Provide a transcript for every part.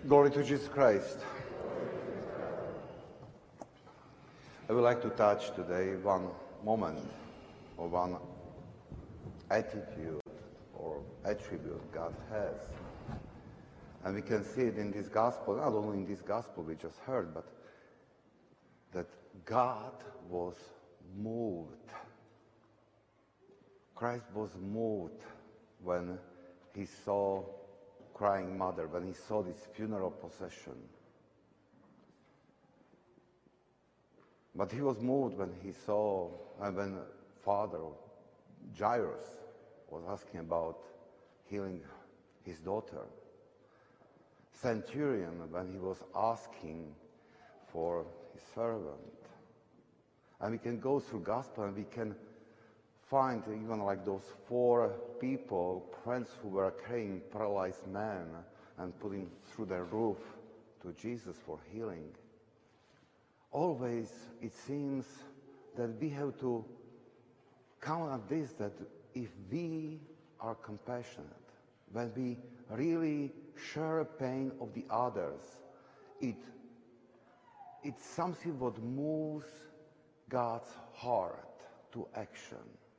Glory to Jesus Christ. I would like to touch today one moment or one attitude or attribute God has. And we can see it in this gospel, not only in this gospel we just heard, but that God was moved. Christ was moved when he saw crying mother, when he saw this funeral procession. But he was moved when he saw, when Father Jairus was asking about healing his daughter. Centurion, when he was asking for his servant. And we can go through gospel and we can find even like those 4 people, friends who were carrying paralyzed man and putting through their roof to Jesus for healing. Always it seems that we have to count on this, that if we are compassionate, when we really share pain of the others, it's something what moves God's heart to action.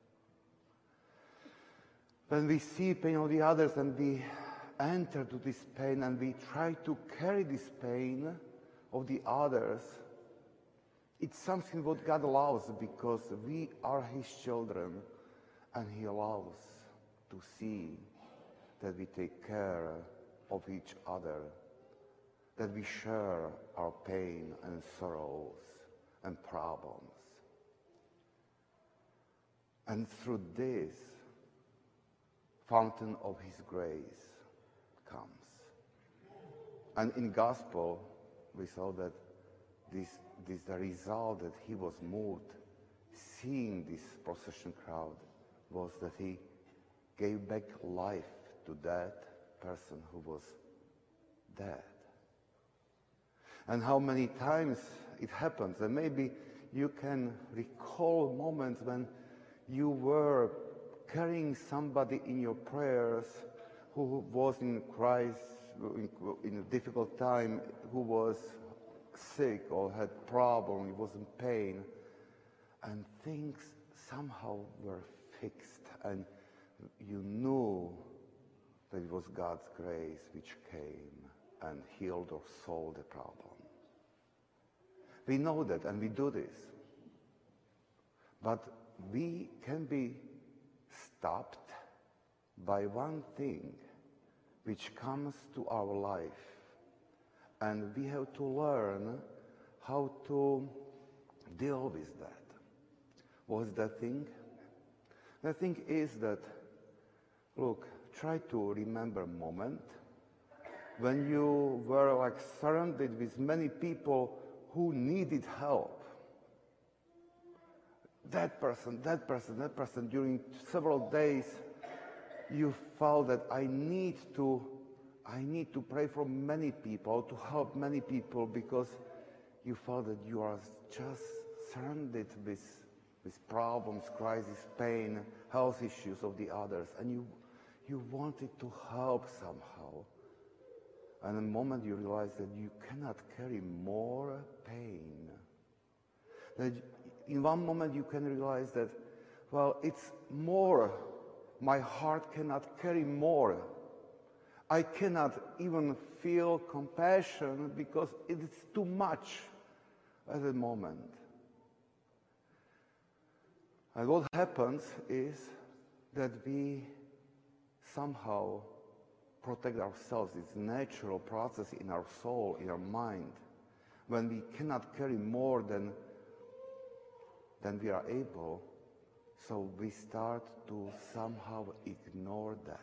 When we see pain of the others and we enter to this pain and we try to carry this pain of the others, it's something what God allows because we are his children and he allows to see that we take care of each other, that we share our pain and sorrows and problems. And through this, fountain of his grace comes. And in gospel, we saw that this the result that he was moved, seeing this procession crowd, was that he gave back life to that person who was dead. And how many times it happens, and maybe you can recall moments when you were carrying somebody in your prayers who was in Christ, in a difficult time, who was sick or had problem, he was in pain, and things somehow were fixed, and you knew that it was God's grace which came and healed or solved the problem. We know that and we do this. But we can be stopped by one thing which comes to our life. And we have to learn how to deal with that. What's that thing? The thing is that, look, try to remember a moment when you were like surrounded with many people who needed help. That person, during several days, you felt that I need to pray for many people, to help many people, because you felt that you are just surrounded with problems, crisis, pain, health issues of the others, and you wanted to help somehow. And the moment you realize that you cannot carry more pain, that in one moment you can realize that, well, it's more. My heart cannot carry more. I cannot even feel compassion because it is too much at the moment. And what happens is that we somehow protect ourselves. It's a natural process in our soul, in our mind. When we cannot carry more than we are able, so we start to somehow ignore that.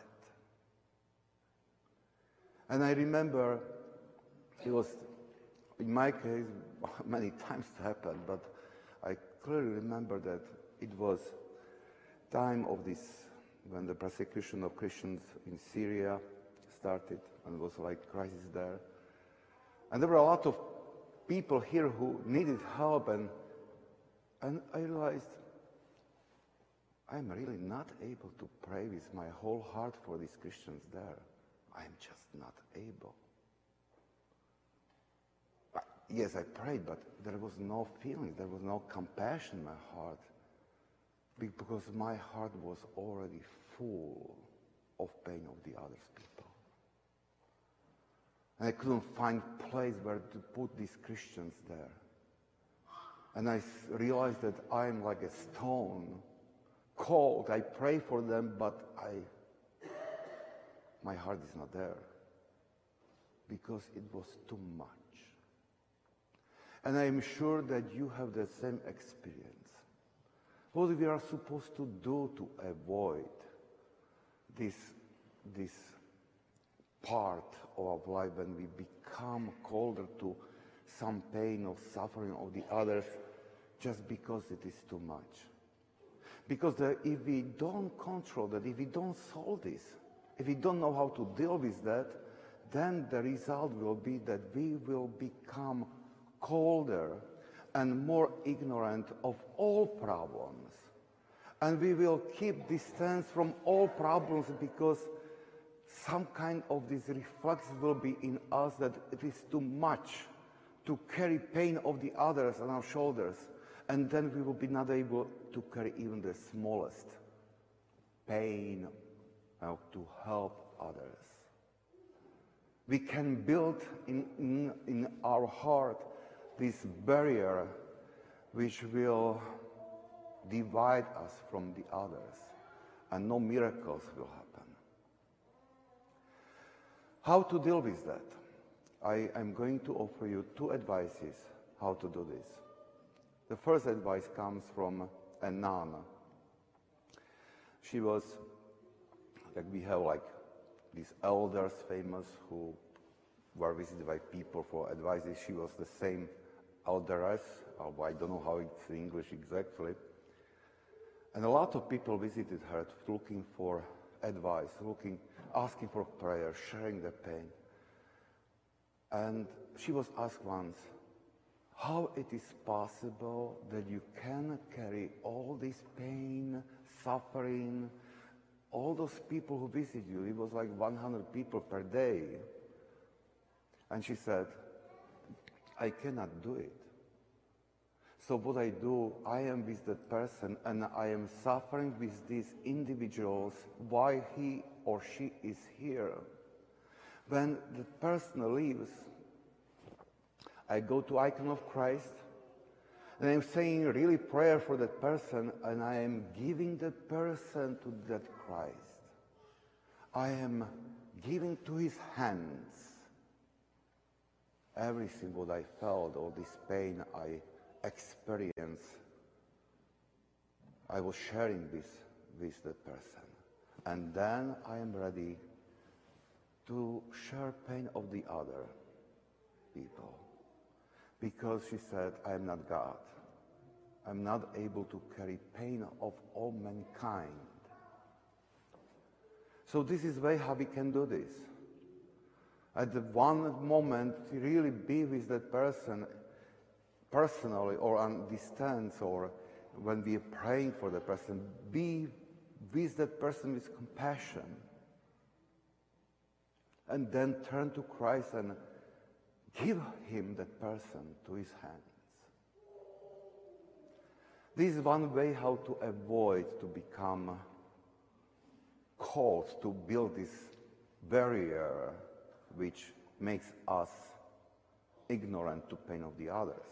And I remember, it was, in my case, many times it happened, but I clearly remember that it was time of this, when the persecution of Christians in Syria started, and it was like crisis there. And there were a lot of people here who needed help, and I realized I'm really not able to pray with my whole heart for these Christians there. I'm just not able. Yes, I prayed, but there was no feeling, there was no compassion in my heart, because my heart was already full of pain of the other people. And I couldn't find place where to put these Christians there. And I realized that I'm like a stone, cold. I pray for them, but my heart is not there, because it was too much. And I am sure that you have the same experience. What we are supposed to do to avoid this part of our life when we become colder to some pain or suffering of the others just because it is too much? Because if we don't control that, if we don't solve this, if we don't know how to deal with that, then the result will be that we will become colder and more ignorant of all problems. And we will keep distance from all problems because some kind of this reflex will be in us that it is too much to carry pain of the others on our shoulders. And then we will be not able to carry even the smallest pain to help others. We can build in our heart this barrier which will divide us from the others, and no miracles will happen. How to deal with that? I am going to offer you two advices how to do this. The first advice comes from a nun. She was, we have these elders famous who were visited by people for advices. She was the same elderess, I don't know how it's in English exactly. And a lot of people visited her looking for advice, asking for prayer, sharing their pain. And she was asked once, how it is possible that you can carry all this pain, suffering, all those people who visit you? It was like 100 people per day. And she said, I cannot do it. So what I do, I am with that person and I am suffering with these individuals while he or she is here. When the person leaves, I go to Icon of Christ and I'm saying really prayer for that person, and I am giving that person to that Christ. I am giving to his hands everything what I felt, all this pain I experienced. I was sharing this with that person. And then I am ready to share pain of the other people. Because she said, I am not God. I'm not able to carry pain of all mankind. So this is the way how we can do this. At the one moment, really be with that person personally or on distance, or when we are praying for the person, be with that person with compassion. And then turn to Christ and give him that person to his hands. This is one way how to avoid to become cold, to build this barrier which makes us ignorant to pain of the others.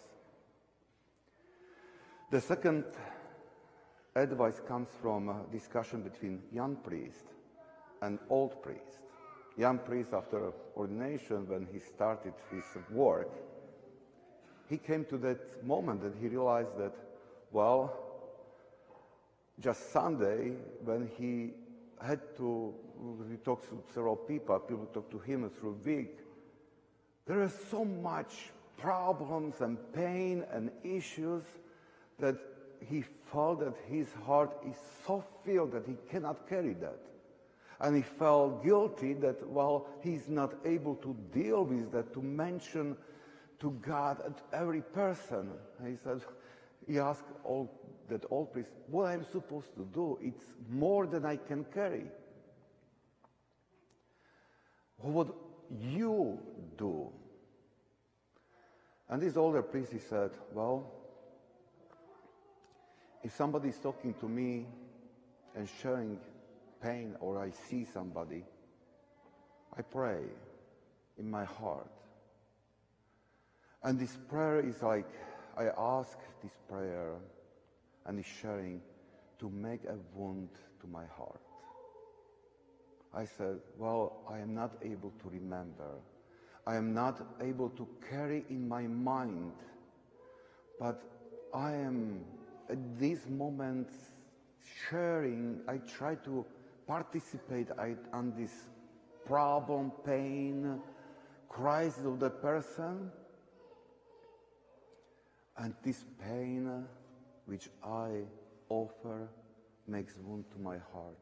The second advice comes from a discussion between young priest and old priest. Young priest, after ordination, when he started his work, he came to that moment that he realized that, well, just Sunday, when he talked to several people talked to him through a week, there is so much problems and pain and issues that he felt that his heart is so filled that he cannot carry that. And he felt guilty that, well, he's not able to deal with that, to mention to God at every person. And he asked that old priest, what I'm supposed to do? It's more than I can carry. What would you do? And this older priest, he said, well, if somebody is talking to me and sharing pain, or I see somebody, I pray in my heart. And this prayer is like, I ask this prayer and this sharing to make a wound to my heart. I said, well, I am not able to remember. I am not able to carry in my mind, but I am at these moments sharing, I try to participate on this problem, pain, crisis of the person, and this pain which I offer makes wound to my heart.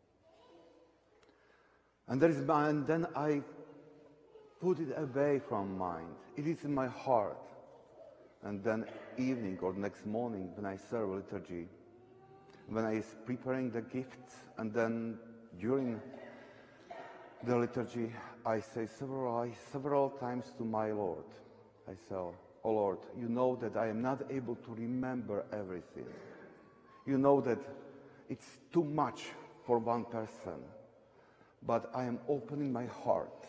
And then I put it away from mind. It is in my heart. And then evening or next morning when I serve liturgy, when I is preparing the gifts, and then during the liturgy, I say several times to my Lord, I say, oh Lord, you know that I am not able to remember everything. You know that it's too much for one person, but I am opening my heart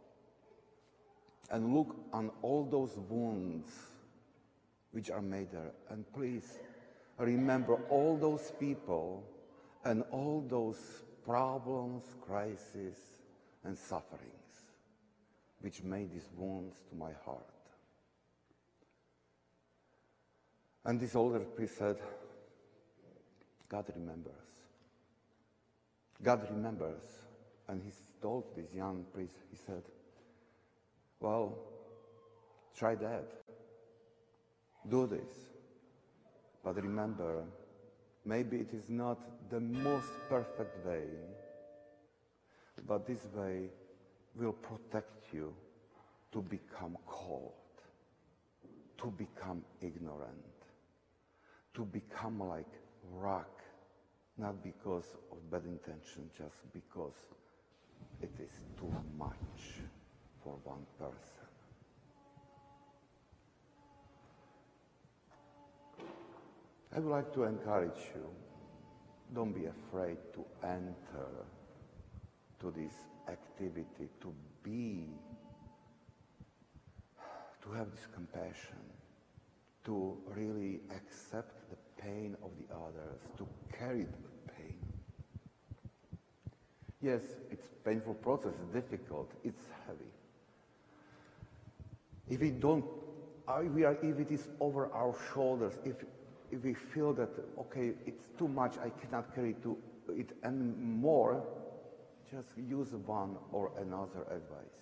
and look on all those wounds which are made there. And please remember all those people and all those problems, crises, and sufferings which made these wounds to my heart. And this older priest said, God remembers. God remembers. And he told this young priest, he said, well, try that. Do this. But remember, maybe it is not the most perfect way, but this way will protect you to become cold, to become ignorant, to become like rock, not because of bad intention, just because it is too much for one person. I would like to encourage you, don't be afraid to enter to this activity, to have this compassion, to really accept the pain of the others, to carry the pain. Yes, it's a painful process, it's difficult, it's heavy. If it is over our shoulders, if we feel that, okay, it's too much, I cannot carry it anymore, just use one or another advice.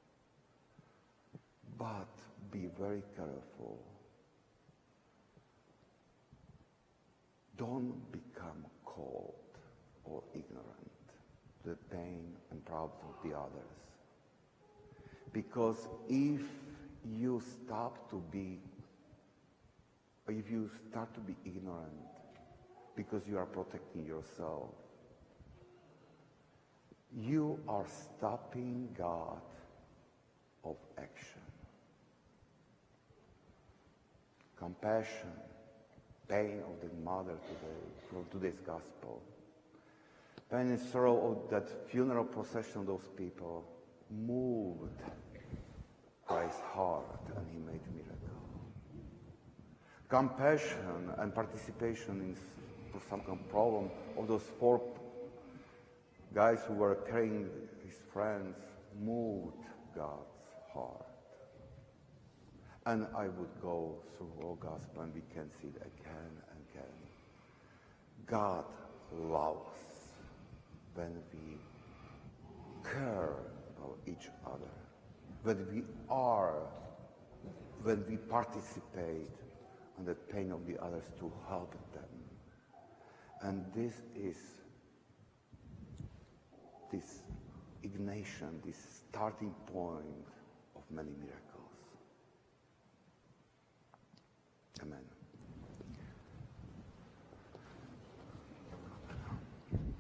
But be very careful. Don't become cold or ignorant to the pain and problems of the others. Because if you start to be ignorant because you are protecting yourself, you are stopping God of action. Compassion, pain of the mother today, from today's gospel, pain and sorrow of that funeral procession of those people moved Christ's heart, and he made a miracle. Compassion and participation in some kind of problem of those 4 guys who were carrying his friends moved God's heart. And I would go through all gospel and we can see it again and again. God loves when we care about each other, when we participate in the pain of the others to help them. And this is this ignition, this starting point of many miracles. Amen.